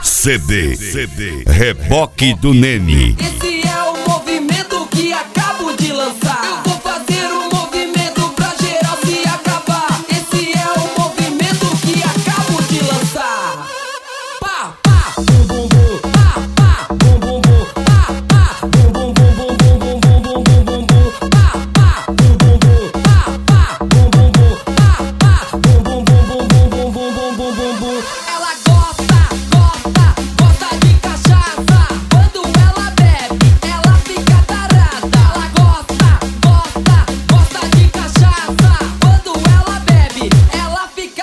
CD Reboque do Nene. Esse é o movimento que acabo de lançar. Eu vou fazer um movimento pra geral se acabar. Esse é o movimento que acabo de lançar. Pá, pá, bum bum bum, pá, pá, bum bum bum, pá, pá, bum bum bum bum bum bum bum bum bum bum bum, pá, pá, bum bum bum, pá, pá, bum bum bum, pá, pá, bum bum bum bum bum bum bum bum bum bum bum. Ela gosta de cachaça. Quando ela bebe, ela fica tarada. Ela gosta de cachaça. Quando ela bebe, ela fica.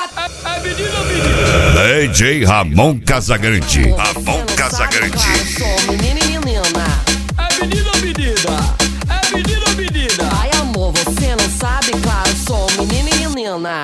DJ Ramon Casagrande. Ramon Casagrande. Sou menina e menina. É menino ou menina? É menino ou menina? Ai amor, você não sabe, claro, sou menina e menina.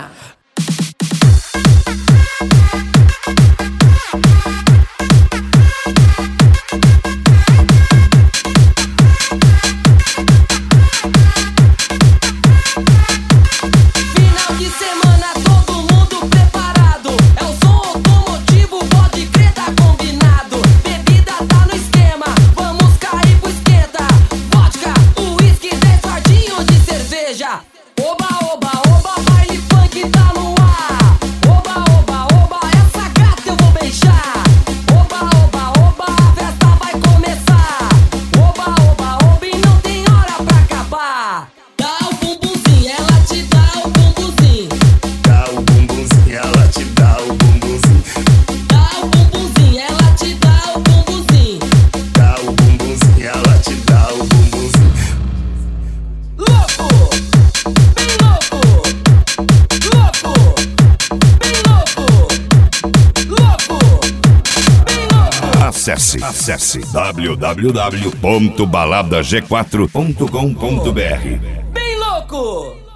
Final de semana, todo mundo preparado. É o som automotivo, pode crer, tá combinado. Bebida tá no esquema, vamos cair pro esquenta. Vodka, uísque, 10 fardinhos de cerveja. Oba, oba, oba, baile funk tá no ar. Oba, oba, oba, essa gata eu vou beijar. Oba, oba, oba, a festa vai começar. Oba, oba, oba, e não tem hora pra acabar. Dá o bumbumzinho, ela te dá o bumbumzinho. Dá o bumbumzinho, ela te dá o bumbumzinho. Dá o bumbumzinho, ela te dá o bumbumzinho. Dá o bumbumzinho, ela te dá o bumbumzinho. Louco, bem louco, louco, bem louco, louco, bem louco. Acesse www.baladag4.com.br. Bem louco!